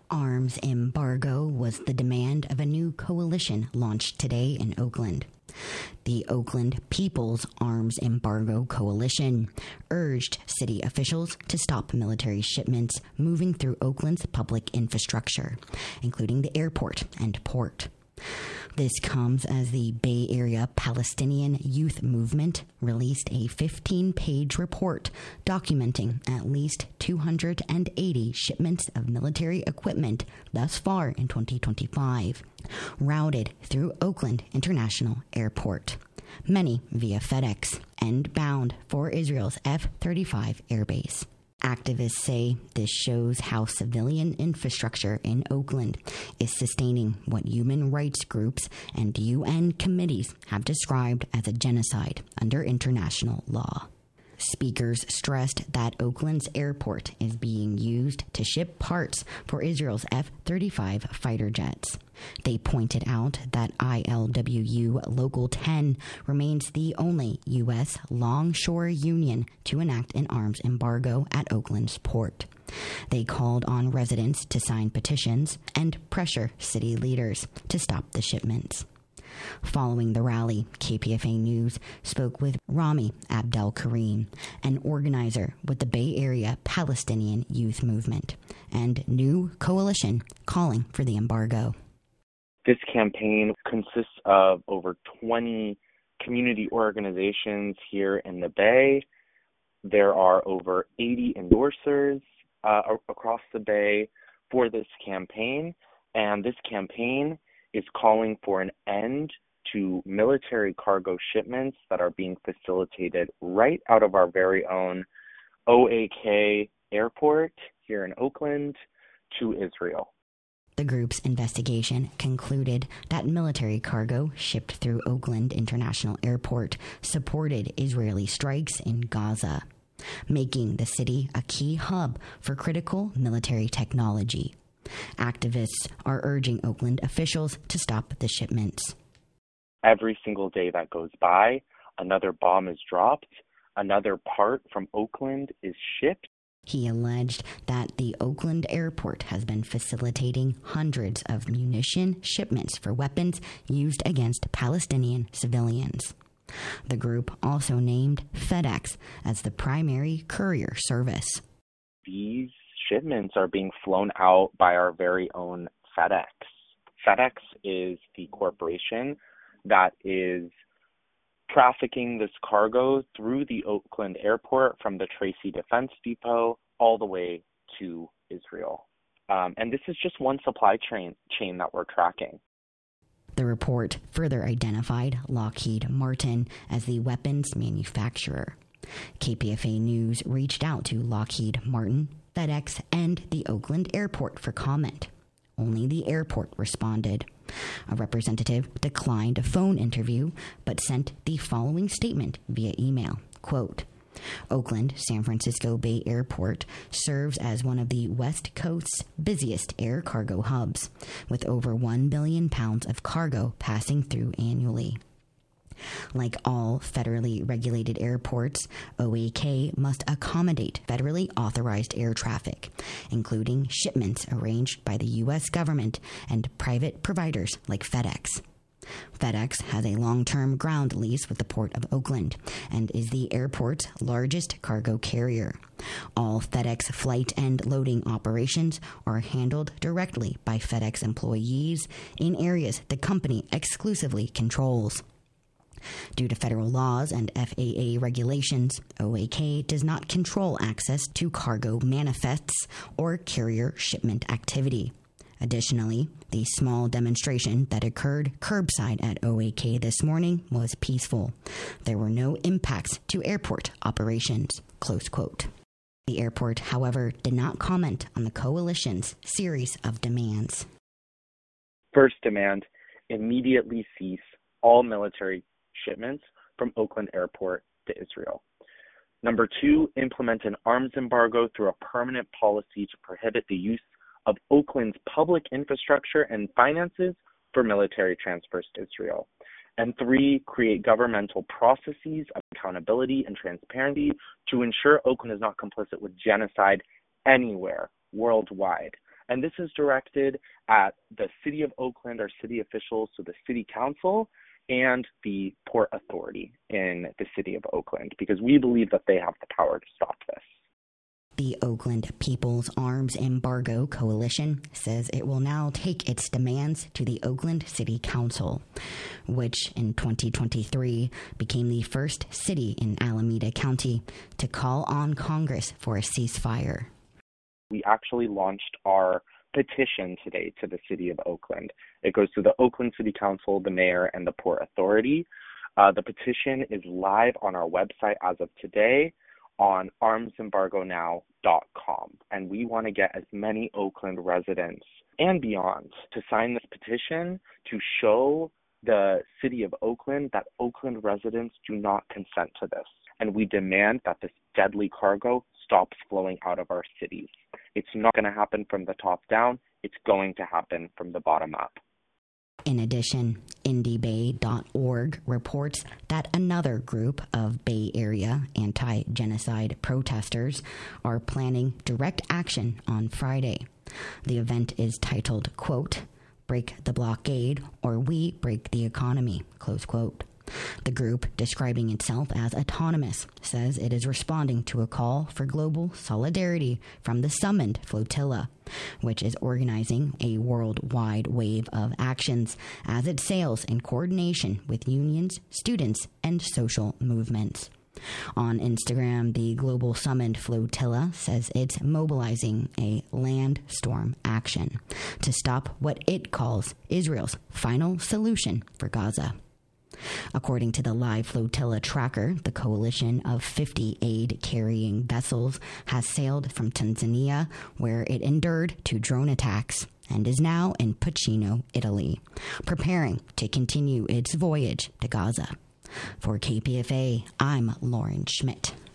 Arms embargo was the demand of a new coalition launched today in Oakland. The Oakland People's Arms Embargo Coalition urged city officials to stop military shipments moving through Oakland's public infrastructure, including the airport and port. This comes as the Bay Area Palestinian Youth Movement released a 15-page report documenting at least 280 shipments of military equipment thus far in 2025, routed through Oakland International Airport, many via FedEx and bound for Israel's F-35 airbase. Activists say this shows how civilian infrastructure in Oakland is sustaining what human rights groups and UN committees have described as a genocide under international law. Speakers stressed that Oakland's airport is being used to ship parts for Israel's F-35 fighter jets. They pointed out that ILWU Local 10 remains the only U.S. longshore union to enact an arms embargo at Oakland's port. They called on residents to sign petitions and pressure city leaders to stop the shipments. Following the rally, KPFA News spoke with Rami Abdel Karim, an organizer with the Bay Area Palestinian Youth Movement, and new coalition calling for the embargo. This campaign consists of over 20 community organizations here in the Bay. There are over 80 endorsers across the Bay for this campaign, and this campaign is calling for an end to military cargo shipments that are being facilitated right out of our very own OAK airport here in Oakland to Israel. The group's investigation concluded that military cargo shipped through Oakland International Airport supported Israeli strikes in Gaza, making the city a key hub for critical military technology. Activists are urging Oakland officials to stop the shipments. Every single day that goes by, another bomb is dropped, another part from Oakland is shipped. He alleged that the Oakland airport has been facilitating hundreds of munition shipments for weapons used against Palestinian civilians. The group also named FedEx as the primary courier service. These shipments are being flown out by our very own FedEx. FedEx is the corporation that is trafficking this cargo through the Oakland airport from the Tracy Defense Depot all the way to Israel. And this is just one supply chain that we're tracking. The report further identified Lockheed Martin as the weapons manufacturer. KPFA News reached out to Lockheed Martin, FedEx, and the Oakland airport for comment. Only the airport responded. A representative declined a phone interview, but sent the following statement via email, quote, Oakland San Francisco Bay Airport serves as one of the West Coast's busiest air cargo hubs, with over 1 billion pounds of cargo passing through annually. Like all federally regulated airports, OAK must accommodate federally authorized air traffic, including shipments arranged by the U.S. government and private providers like FedEx. FedEx has a long-term ground lease with the Port of Oakland and is the airport's largest cargo carrier. All FedEx flight and loading operations are handled directly by FedEx employees in areas the company exclusively controls. Due to federal laws and FAA regulations, OAK does not control access to cargo manifests or carrier shipment activity. Additionally, the small demonstration that occurred curbside at OAK this morning was peaceful. There were no impacts to airport operations, close quote. The airport, however, did not comment on the coalition's series of demands. First demand, immediately cease all military shipments from Oakland Airport to Israel. Number 2, implement an arms embargo through a permanent policy to prohibit the use of Oakland's public infrastructure and finances for military transfers to Israel. And 3, create governmental processes of accountability and transparency to ensure Oakland is not complicit with genocide anywhere worldwide. And this is directed at the City of Oakland, our city officials, so the City Council and the Port Authority in the City of Oakland, because we believe that they have the power to stop this. The Oakland People's Arms Embargo Coalition says it will now take its demands to the Oakland City Council, which in 2023 became the first city in Alameda County to call on Congress for a ceasefire. We actually launched our petition today to the City of Oakland. It goes to the Oakland City Council, the mayor, and the Port Authority. The petition is live on our website as of today on armsembargonow.com. And we want to get as many Oakland residents and beyond to sign this petition to show the City of Oakland that Oakland residents do not consent to this. And we demand that this deadly cargo stops flowing out of our cities. It's not going to happen from the top down. It's going to happen from the bottom up. In addition, IndieBay.org reports that another group of Bay Area anti-genocide protesters are planning direct action on Friday. The event is titled, quote, "Break the Blockade or We Break the Economy," close quote. The group, describing itself as autonomous, says it is responding to a call for global solidarity from the Summoned Flotilla, which is organizing a worldwide wave of actions as it sails in coordination with unions, students, and social movements. On Instagram, the Global Summoned Flotilla says it's mobilizing a land storm action to stop what it calls Israel's final solution for Gaza. According to the Live Flotilla tracker, the coalition of 50 aid-carrying vessels has sailed from Tanzania, where it endured 2 drone attacks, and is now in Puccino, Italy, preparing to continue its voyage to Gaza. For KPFA, I'm Lauren Schmidt.